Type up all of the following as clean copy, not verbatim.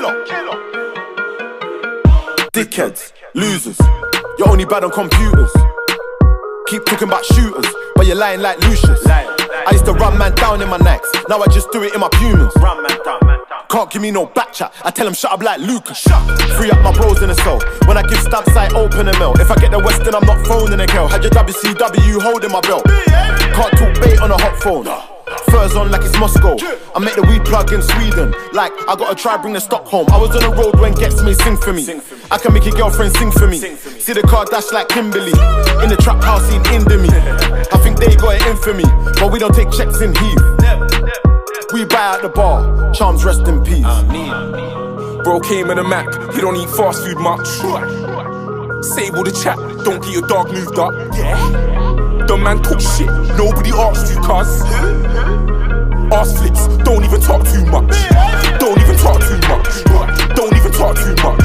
Dickheads, losers, you're only bad on computers. Keep talking about shooters, but you're lying like Lucius. I used to run man down in my Nikes, now I just do it in my Pumas. Can't give me no back chat, I tell them shut up like Lucas. Free up my bros in the cell, when I give stamps I open a mill. If I get the West then I'm not phoning a girl. Had your WCW holding my belt. Can't talk bait on a hot phone. Furs on like it's Moscow. I make the weed plug in Sweden, like I gotta try bring the stock home. I was on the road when Gets Me sing for me. I can make your girlfriend sing for me. See the car dash like Kimberly, in the trap house in Indomie. I think they got it in for me, but we don't take checks in Heath. We buy out the bar, Charms rest in peace. Bro came in a Mac, he don't eat fast food much. Save all the chat, don't get your dog moved up. The man talk shit, nobody asked you cuz. Arse flips, don't even talk too much. Don't even talk too much. Don't even talk too much.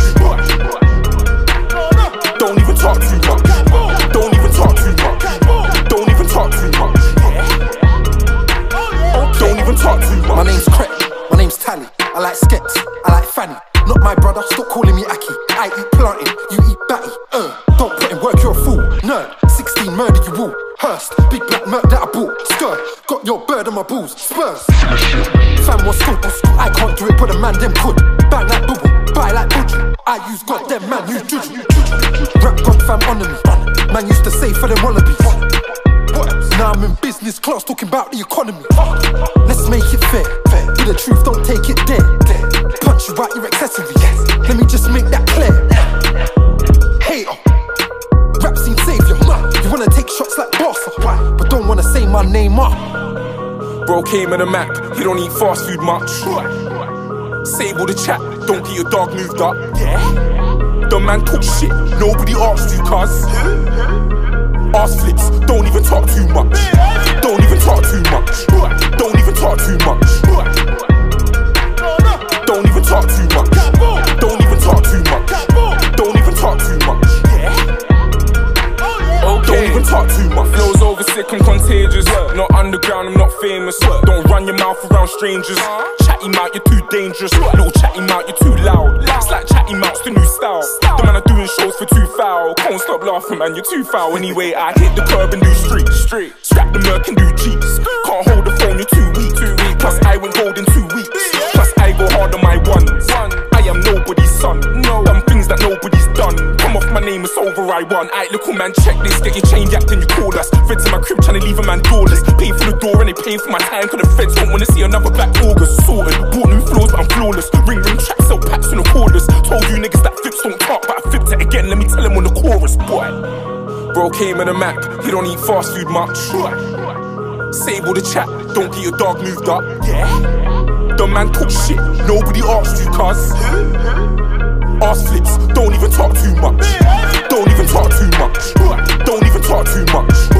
Don't even talk too much. Don't even talk too much. Don't even talk too much. Don't even talk too much. My name's Craig, my name's Tally. I like Skets, I like Fanny. Not my brother, stop calling me Aki. I eat planting, you eat batty. Don't put in work, you're a fool. Nerd, 16 murder you all. Hearst, big black murk that I bought. Skirt, got your bird on my balls. Spurs, fam was good. I can't do it, but a man them could. Bang like bubble, buy like budgie. I use goddamn man, use juju. Rap god fam under me. Man used to say for them wallabies. Now I'm in business class talking about the economy. Let's make it fair. With the truth, don't take it there. Punch you out your accessories. Let me just make that clear. Hater, rap scene savior. You wanna take shots like Barca, but don't wanna say my name up. Bro came in a Mac, he don't eat fast food much. Save all the chat, don't get your dog moved up. The man talk shit, nobody asked you cuz. Arse flips, don't even talk too much. Don't even talk too much. Don't even talk too much. Don't even talk too much. Don't even talk too much. Don't even talk too much. Don't even talk too much. Flow's over sick, I'm contagious. Not underground, I'm not famous. Don't run your mouth around strangers. Chatty mouth, you're too dangerous. Little chatty mouth, you're too loud. It's like chatty mouth's the new style. The man are doing shows for too foul. Can't stop laughing, man, you're too foul. Anyway, I hit the curb and do street. Scrap the Merc and do cheats. Can't hold the phone, you're too weak. Plus I went gold in 2 weeks. Plus I go hard on my ones. I am nobody's son. Done things that nobody's done. Come off my name, it's over, I won. Aight, little man, check this. Get your chain yacked and you call us. Feds in my crib trying to leave a man doorless. Pay for the door and they paying for my time. Cause the feds don't wanna see another Black August. Sorted, bought new floors but I'm flawless. Ring tracks, sell packs in the cordless. Told you niggas that flips don't talk, but I flipped it again. Let me tell him on the chorus, boy. Bro came in a Mac, he don't eat fast food much. Save all the chat, don't get your dog moved up. The man talk shit, nobody asked you cuz. Arse flips, don't even talk too much. Don't even talk too much. Don't even talk too much.